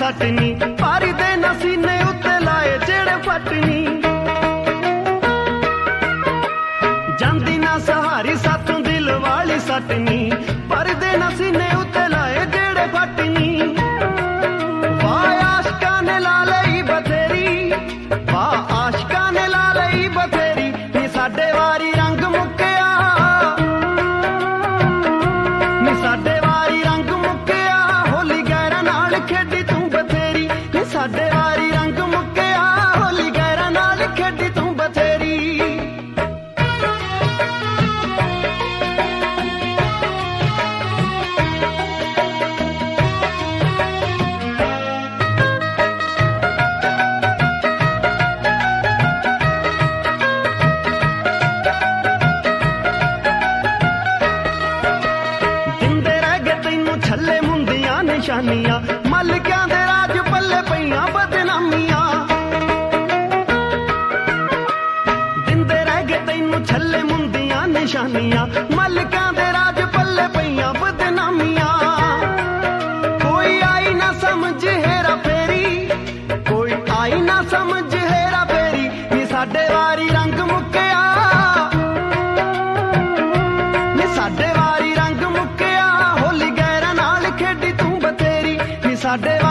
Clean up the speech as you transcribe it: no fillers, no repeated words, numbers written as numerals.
सटनी पारी दे नसीने उत्ते लाए जेड़े फटनी जांदी ना सहारी साथों दिल वाली सटनी पारी दे नसीने उत्ते लाए जेड़े फटनी वाह आशिका ने ला लई बथेरी वाह आशिका ने ला लई बथेरी नी साडे वारी रंग मुक्किया नी साडे वारी रंग मुक्किया होली गैरा नाल खेडी तू बथेरी नी साडे वारी रंग मुक्किया होली गैरा नाल खेडी तू बथेरी निशानियां मलकियां दे राज पल्ले पईयां बदनामियां दिंदे रह गए तैनू छल्ले मुंदियां निशानियां मलकियां दे राज पल्ले पईयां बदनामियां कोई आई ना समझ हेरा फेरी कोई आई ना समझ हेरा फेरी नी साडे वारी रंग मुक्किया नी साडे वारी रंग मुक्किया होली गैरा नाल खेडी तू बथेरी नी साडे